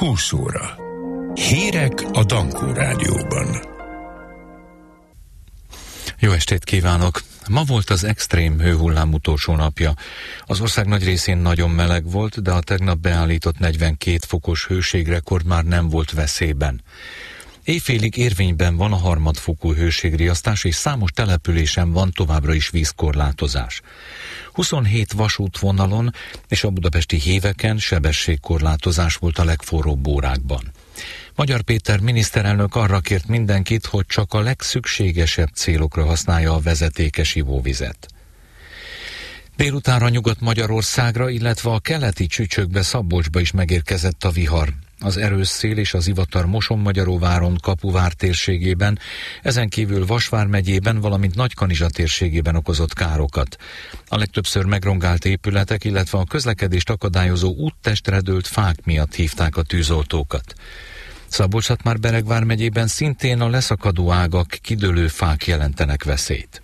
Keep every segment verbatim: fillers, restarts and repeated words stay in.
húsz óra. Hírek a Dankó Rádióban. Jó estét kívánok! Ma volt az extrém hőhullám utolsó napja. Az ország nagy részén nagyon meleg volt, de a tegnap beállított negyvenkét fokos hőségrekord már nem volt veszélyben. Éjfélig érvényben van a harmadfokú hőségriasztás, és számos településen van továbbra is vízkorlátozás. huszonhét vasútvonalon és a budapesti héveken sebességkorlátozás volt a legforróbb órákban. Magyar Péter miniszterelnök arra kért mindenkit, hogy csak a legszükségesebb célokra használja a vezetékes ivóvizet. Délutánra Nyugat-Magyarországra, illetve a keleti Csücsökbe, Szabolcsba is megérkezett a vihar. Az erős szél és az zivatar Mosonmagyaróváron, Kapuvár térségében, ezen kívül Vasvár megyében, valamint Nagykanizsa térségében okozott károkat. A legtöbbször megrongált épületek, illetve a közlekedést akadályozó úttestre dőlt fák miatt hívták a tűzoltókat. Szabolcs-Szatmár-Beregvár megyében szintén a leszakadó ágak, kidőlő fák jelentenek veszélyt.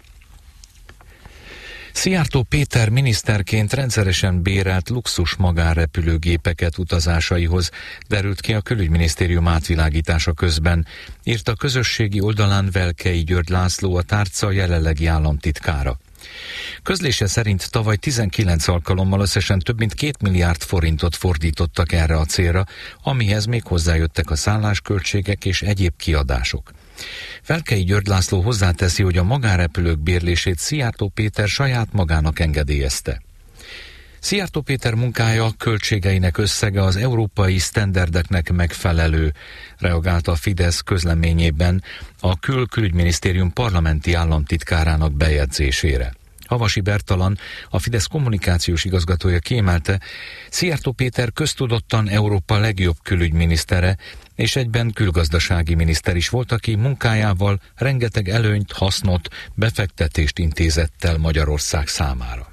Szijjártó Péter miniszterként rendszeresen bérelt luxus magánrepülőgépeket utazásaihoz, derült ki a Külügyminisztérium átvilágítása közben, írt a közösségi oldalán Velkei György László, a tárca jelenlegi államtitkára. Közlése szerint tavaly tizenkilenc alkalommal összesen több mint két milliárd forintot fordítottak erre a célra, amihez még hozzájöttek a szállásköltségek és egyéb kiadások. Velkei György László hozzáteszi, hogy a magánrepülők bérlését Szijjártó Péter saját magának engedélyezte. Szijjártó Péter munkája, költségeinek összege az európai sztenderdeknek megfelelő, reagált a Fidesz közleményében a Kül-Külügyminisztérium parlamenti államtitkárának bejegyzésére. Havasi Bertalan, a Fidesz kommunikációs igazgatója kiemelte, Szijjártó Péter köztudottan Európa legjobb külügyminisztere, és egyben külgazdasági miniszter is volt, aki munkájával rengeteg előnyt, hasznot, befektetést intézett el Magyarország számára.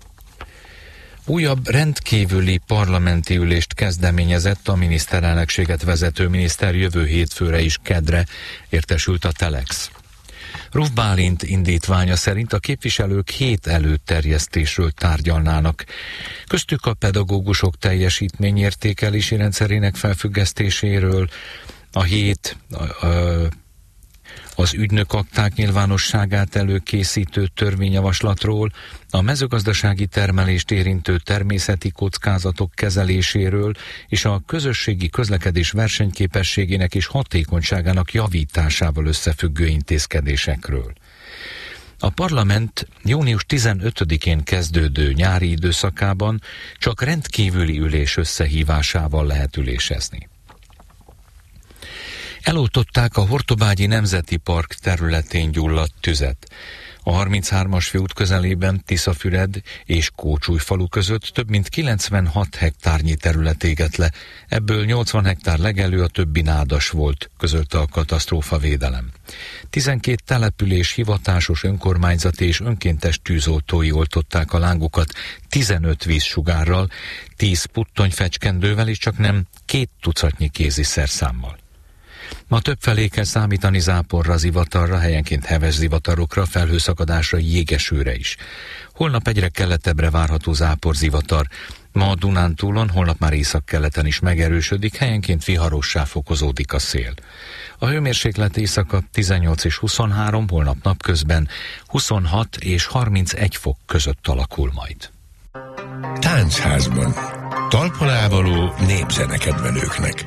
Újabb rendkívüli parlamenti ülést kezdeményezett a miniszterelnökséget vezető miniszter, jövő hétfőre is kedre értesült a Telex. Ruf Bálint indítványa szerint a képviselők hét előterjesztésről tárgyalnának. Köztük a pedagógusok teljesítményértékelési rendszerének felfüggesztéséről, a hét a, a, az ügynökakták nyilvánosságát előkészítő törvényjavaslatról, a mezőgazdasági termelést érintő természeti kockázatok kezeléséről és a közösségi közlekedés versenyképességének és hatékonyságának javításával összefüggő intézkedésekről. A parlament június tizenötödikén kezdődő nyári időszakában csak rendkívüli ülés összehívásával lehet ülésezni. Eloltották a Hortobágyi Nemzeti Park területén gyulladt tüzet. A harminchármas főút közelében Tiszafüred és Kócsújfalu között több mint kilencvenhat hektárnyi terület égett le, ebből nyolcvan hektár legelő, a többi nádas volt, közölte a katasztrófavédelem. tizenkét település, hivatásos, önkormányzati és önkéntes tűzoltói oltották a lángokat tizenöt vízsugárral, tíz puttonyfecskendővel és csak nem két tucatnyi kézi szerszámmal. Ma többfelé kell számítani záporra, zivatarra, helyenként heves zivatarokra, felhőszakadásra, jégesőre is. Holnap egyre keletebbre várható zápor, zivatar. Ma a Dunántúlon, holnap már északkeleten is megerősödik, helyenként viharossá fokozódik a szél. A hőmérséklet éjszaka tizennyolc és huszonhárom, holnap napközben huszonhat és harmincegy fok között alakul majd. Táncházban. Talpon ávaló népzenekedvelőknek.